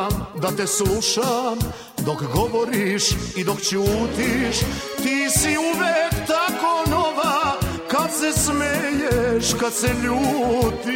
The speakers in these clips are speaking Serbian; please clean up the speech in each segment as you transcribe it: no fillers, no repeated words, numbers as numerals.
Obožavam da te slušam dok govoriš i dok ćutiš. Ti si uvek tako nova kad se smeješ, kad se ljutiš.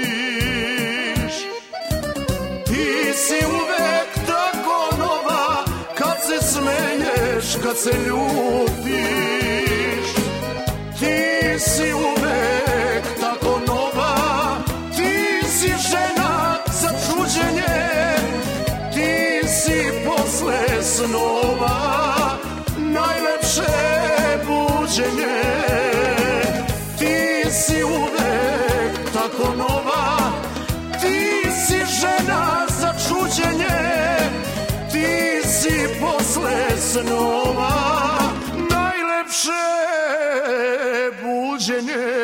Ti si uvek tako nova kad se smeješ, kad se ljutiš. Ti si uvek tako nova, ti si žena za čuđenje, ti si posle snova najlepše buđenje. Ti si uvek tako nova, ti si žena za čuđenje, ti si posle snova najlepše buđenje.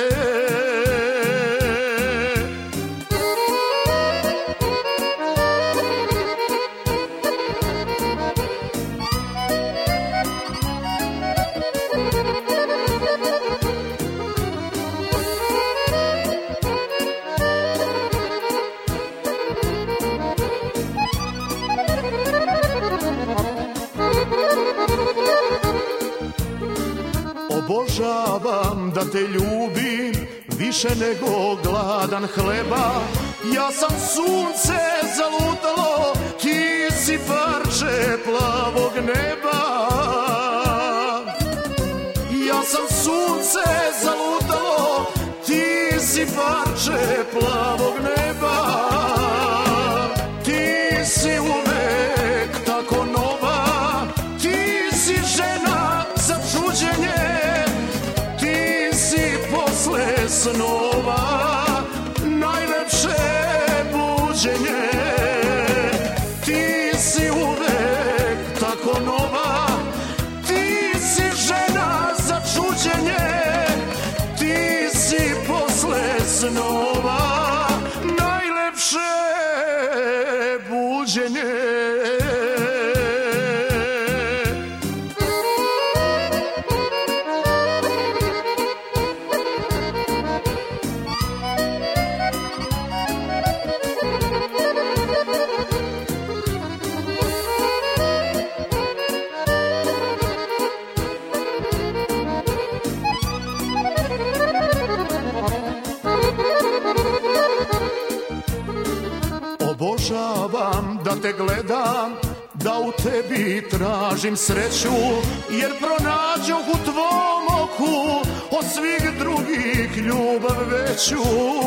Obožavam da te ljubim više nego gladan hleba. Ja sam sunce zalutalo, ti si parče plavog neba. Ja sam sunce zalutalo, ti si parče plavog neba. Ti si uvek tako nova, ti si žena za čuđenje, ti si posle snova najlepše buđenje. Ti si uvek tako nova, ti si žena za čuđenje, ti si posle snova najlepše buđenje. Obožavam da te gledam, da u tebi tražim sreću, jer pronađoh u tvom oku od svih drugih ljubav veću.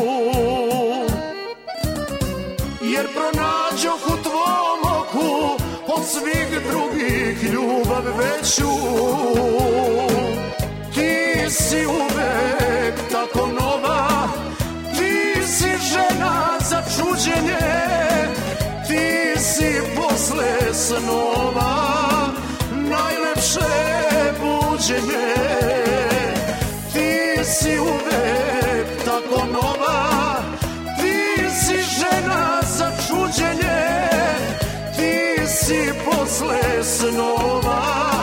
Jer pronađoh u tvom oku od svih drugih ljubav veću. Ti si uvek tako nova, ti si žena za čuđenje, ti si posle snova najlepše buđenje. Ti si uvek tako nova, ti si žena za čuđenje, ti si posle snova